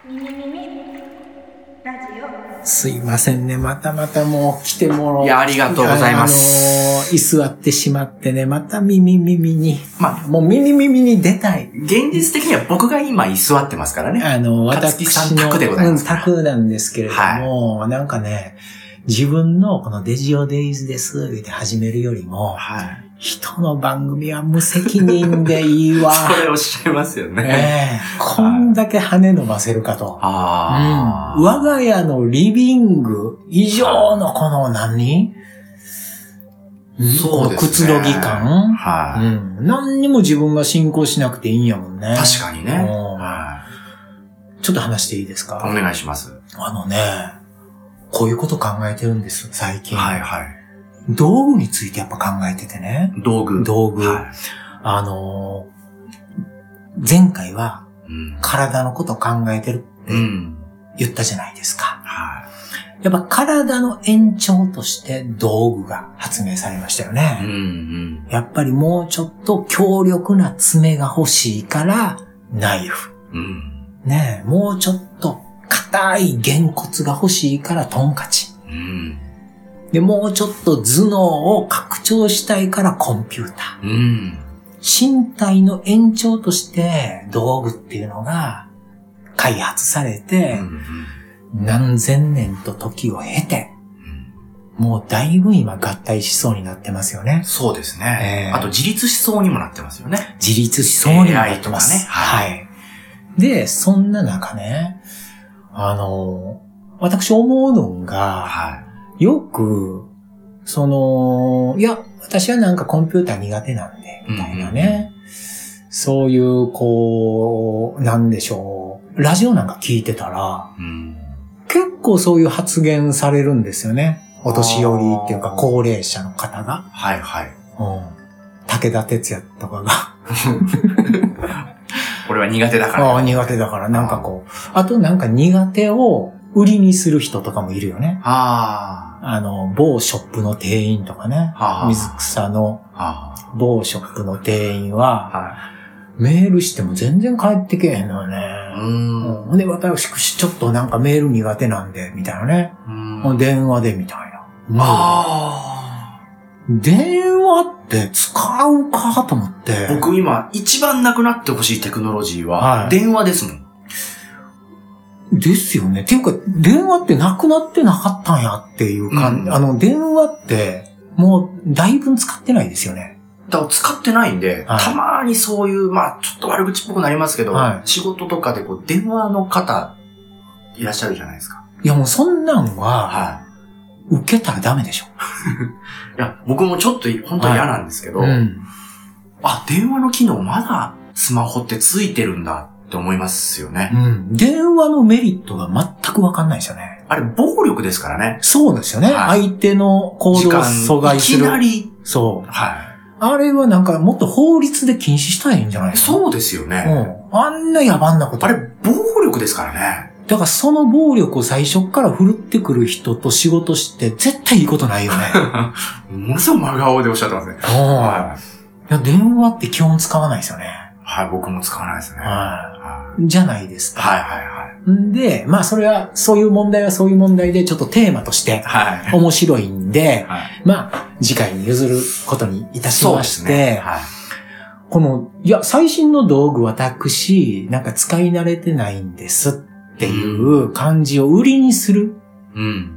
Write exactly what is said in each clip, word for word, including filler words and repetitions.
みみみみラジオ。 すいませんね。またまたもう来てもらう。 いや、ありがとうございます。 あのー、居座ってしまってね、また耳耳に。まあ、もう耳耳に出たい。 現実的には僕が今居座ってますからね。 あの、私の宅でございますから。 宅なんですけれども、はい、なんかね、自分のこのデジオデイズですって始めるよりも、はい、人の番組は無責任でいいわ。 それおっしゃいますよね。 ええー、こんだけ羽伸ばせるかと。 あうん、我が家のリビング以上のこの何、 そうですね。 くつろぎ感、 はい、 うん。何にも自分が進行しなくていいんやもんね。 確かにね。 はい、ちょっと話していいですか？ お願いします。 あのね、こういうこと考えてるんです、最近。 はいはい。 道具についてやっぱ考えててね。 道具。 道具。はい、あのー、前回は、体のこと考えてるって言ったじゃないですか。うん、やっぱ体の延長として道具が発明されましたよね。 うんうん、 やっぱりもうちょっと強力な爪が欲しいからナイフ。 うん、 ねえ、もうちょっと硬いげんこつが欲しいからトンカチ。 うんで、もうちょっと頭脳を拡張したいからコンピューター。 うん、 身体の延長として道具っていうのが開発されて、うん、何千年と時を経て、うん、もうだいぶ今合体しそうになってますよね。 そうですね。えー、あと自立しそうにもなってますよね。 自立しそうにもなってます。 ね、 はい、はい。で、そんな中ね、あの、私思うのが、はいよく、その、いや、私はなんかコンピューター苦手なんで、みたいなね。うん、そういう、こう、なんでしょう。ラジオなんか聞いてたら、うん、結構そういう発言されるんですよね。お年寄りっていうか高齢者の方が。 はいはい。 うん、武田鉄矢とかが。 これは苦手だから。 ああ、苦手だから。なんかこう。あとなんか苦手を売りにする人とかもいるよね。 ああ。 あの、某ショップの店員とかね。はあ、水草の某ショップの店員は、はあ、メールしても全然返ってけへんのよね。うんうん、で、私、ちょっとなんかメール苦手なんで、みたいなね。うん電話で、みたいな。あ電話って使うかと思って。 僕今、一番なくなってほしいテクノロジーは、電話ですもん。 ですよね。っていうか、電話ってなくなってなかったんやっていう感じ。うん、あの、電話って、もう、だいぶ使ってないですよね。 だから使ってないんで、はい、たまにそういう、まあ、ちょっと悪口っぽくなりますけど、はい、仕事とかでこう、電話の方、いらっしゃるじゃないですか。 いや、もうそんなんは、はい、受けたらダメでしょ。 いや、僕もちょっと本当に嫌なんですけど、はいうん、あ、電話の機能まだスマホってついてるんだ。って思いますよね。 うん。電話のメリットが全くわかんないですよね。 あれ、暴力ですからね。 そうですよね。はい、相手の行動を阻害する。 いきなり。 そう。 はい。 あれはなんかもっと法律で禁止したらいいんじゃないですか。 そうですよね。 うん。あんな野蛮なこと。 あれ、暴力ですからね。 だからその暴力を最初から振るってくる人と仕事して絶対いいことないよね。 ものすごい真顔でおっしゃってますね。 はい。いや、電話って基本使わないですよね。 はい、僕も使わないですね。 はい。じゃないですか。 はいはいはい。 んで、まあそれは、そういう問題はそういう問題でちょっとテーマとして面白いんで、はい、まあ次回に譲ることにいたしまして、ねはい、この、いや、最新の道具私、なんか使い慣れてないんですっていう感じを売りにする。うん。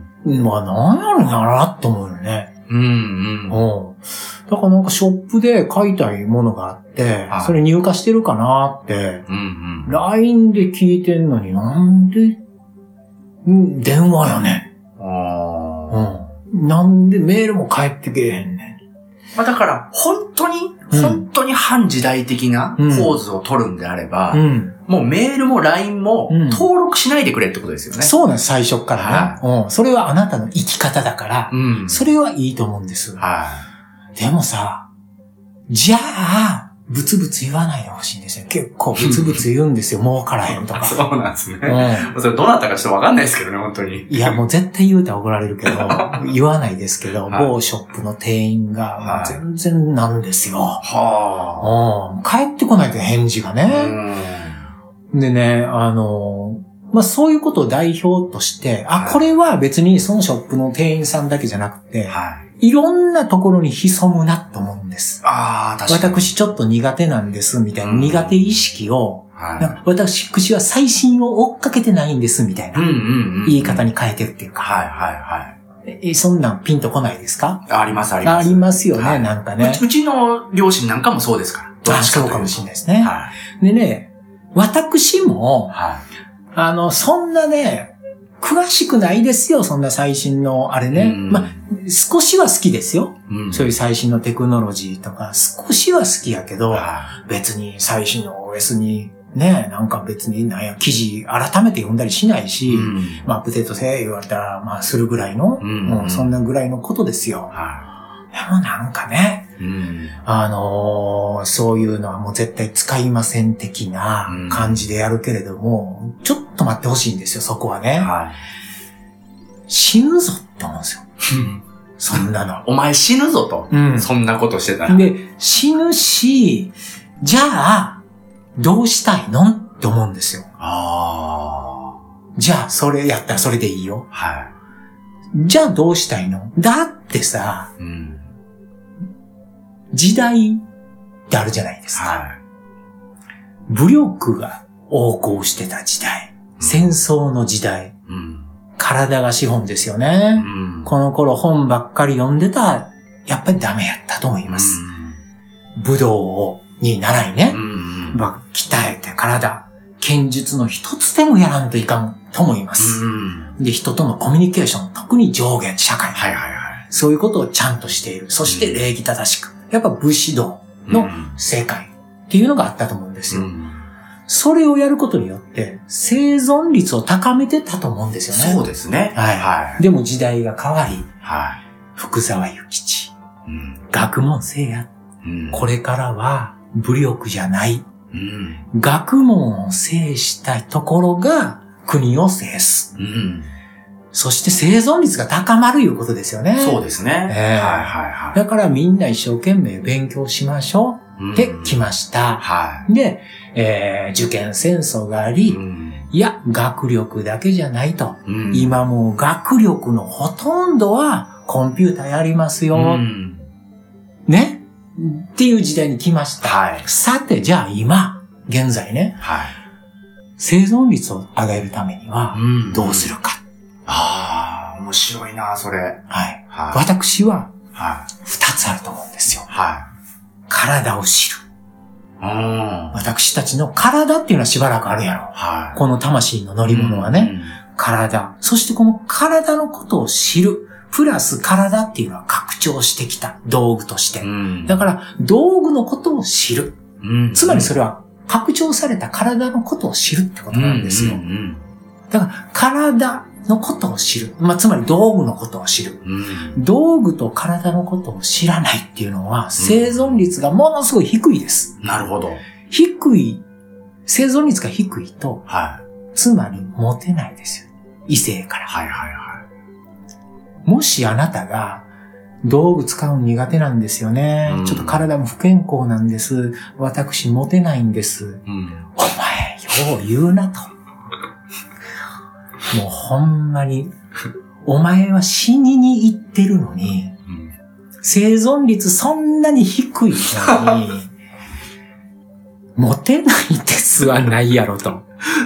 まあ何やろうなと思うよね。 うんうん。うんだからなんかショップで買いたいものがあって、はい、それ入荷してるかなって、うんうん、ライン で聞いてんのになんで、うん、電話やねん。あうん。なんでメールも返ってけえへんねん。 まあだから、本当に、うん、本当に反時代的な構図を取るんであれば、うん、もうメールも ライン も登録しないでくれってことですよね。うん、 そうなんです、最初からね、はいうん。それはあなたの生き方だから、うん、それはいいと思うんです。はいでもさ、じゃあ、ブツブツ言わないでほしいんですよ。結構ブツブツ言うんですよ。儲からへんとか。 そうなんですね。うん。それどうなったかちょっとわかんないですけどね、本当に。 いや、もう絶対言うたら怒られるけど、言わないですけど、はい、某ショップの店員が、全然なんですよ。はあ、うん。帰ってこないと返事がね。うんでね、あの、 まあそういうことを代表として、あ、これは別にそのショップの店員さんだけじゃなくて、はい、いろんなところに潜むなと思うんです。 ああ、確かに。 私ちょっと苦手なんです、みたいな、うん、苦手意識を、はい、私、私は最新を追っかけてないんです、みたいな、言い方に変えてるっていうか。 はいはいはい。 え、そんなんピンとこないですか？ ありますあります。 ありますよね、はい、なんかねう。うちの両親なんかもそうですから。 あ、そうかもしれないですね。はい、でね、私も、はい、あの、そんなね、詳しくないですよ、そんな最新のあれね。うん、まあ、少しは好きですよ、うん。そういう最新のテクノロジーとか、少しは好きやけど、はい、別に最新の オーエス に、ね、なんか別になんや、記事改めて読んだりしないし、うん、まあ、アップデートせ言われたら、まあ、するぐらいの、うん、もうそんなぐらいのことですよ。はい、でもなんかね、うん、あのー、そういうのはもう絶対使いません的な感じでやるけれども、うん、ちょっと待ってほしいんですよ、そこはね。はい、死ぬぞって思うんですよ。そんなの。 お前死ぬぞと、うん。そんなことしてたら。 で、死ぬし、じゃあ、どうしたいのって思うんですよ。ああ。じゃあ、それやったらそれでいいよ。はい。じゃあ、どうしたいの？だってさ、うん、時代ってあるじゃないですか。はい。武力が横行してた時代。うん、戦争の時代。うん、体が資本ですよね、うん。この頃本ばっかり読んでた、やっぱりダメやったと思います。うん、武道に習いね。うんまあ、鍛えて体、剣術の一つでもやらんといかんと思います。うん、で、人とのコミュニケーション、特に上下社会、はいはいはい。そういうことをちゃんとしている。そして礼儀正しく。やっぱ武士道の世界っていうのがあったと思うんですよ。うん、それをやることによって生存率を高めてたと思うんですよね。 そうですね。 はい。はい、でも時代が変わり、はい、福沢諭吉、うん、学問せいや、うん、これからは武力じゃない。うん、学問を制したところが国を制す、うん。そして生存率が高まるいうことですよね。 そうですね。えー、はいはいはい。 だからみんな一生懸命勉強しましょうって来ました。うん、はい。で、えー、受験戦争があり、うん、いや、学力だけじゃないと。うん、今もう学力のほとんどはコンピューターやりますよ。うん、ねっていう時代に来ました。はい。さて、じゃあ今、現在ね。はい。生存率を上げるためには、どうするか。 うん、ああ、面白いな、それ。 はい。はい、私は、はい。二つあると思うんですよ。はい。体を知る。うん。私たちの体っていうのはしばらくあるやろ。はい。この魂の乗り物はね、うん、体。そしてこの体のことを知る。プラス体っていうのは拡張してきた道具として。うん、だから道具のことを知る、うん。つまりそれは拡張された体のことを知るってことなんですよ。うんうんうん、だから体のことを知る。まあ、つまり道具のことを知る、うん。道具と体のことを知らないっていうのは生存率がものすごい低いです。 うん、なるほど。 低い、生存率が低いと、はい、つまりモテないですよ。異性から。はいはいはい。もしあなたが道具使うの苦手なんですよね、うん。ちょっと体も不健康なんです。私モテないんです。うん、お前、よう言うなと。もうほんまに、お前は死にに行ってるのに、うん、生存率そんなに低いのに、モテないですはないやろと。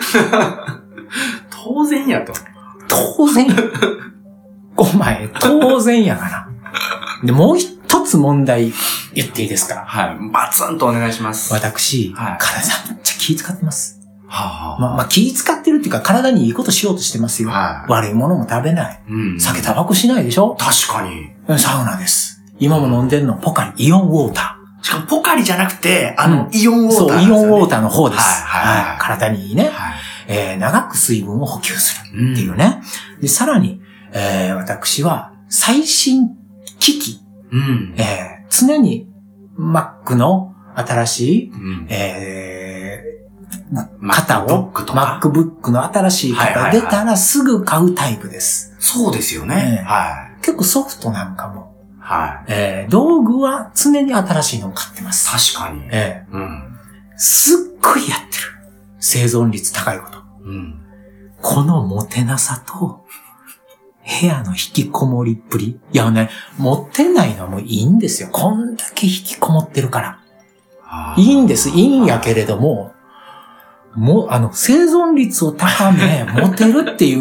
当然やと。 当然や。お前、当然やがな。で、もう一つ問題言っていいですか？ はい。バツンとお願いします。 私、はい、体めっちゃ気使ってます。はあ、まあ、まあ、気使ってるっていうか、体にいいことしようとしてますよ。はい、悪いものも食べない。うん、酒、タバコしないでしょ？ 確かに。 サウナです。今も飲んでるの、ポカリ、イオンウォーター。しかも、ポカリじゃなくて、あの、うん、イオンウォーター、 ね。そう、イオンウォーターの方です。はいはいはい、体にいいね、はいえー。長く水分を補給するっていうね。うん、で、さらに、えー、私は最新機器、うんえー、常に Mac の新しい、うんえー、型を MacBook の新しい型が出たらすぐ買うタイプです。 そうですよね、 えーはい。結構ソフトなんかも、はいえー、道具は常に新しいのを買ってます。 確かに、 えーうん、すっごいやってる。生存率高いこと。うんこのモテなさと、部屋の引きこもりっぷり。いやね、モテないのはもういいんですよ。こんだけ引きこもってるから。いいんです。いいんやけれども、もう、あの、生存率を高め、モテるっていう、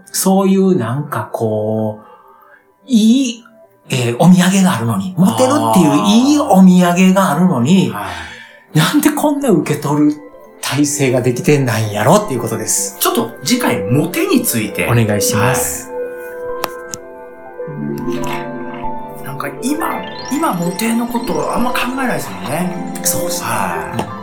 そういうなんかこう、いい、えー、お土産があるのに、モテるっていういいお土産があるのに、なんでこんな受け取る体制ができてないんやろっていうことです。 ちょっと次回、モテについて。 お願いします。はいなんか今、今モテのことあんま考えないですもんね。 そうですね。 はい。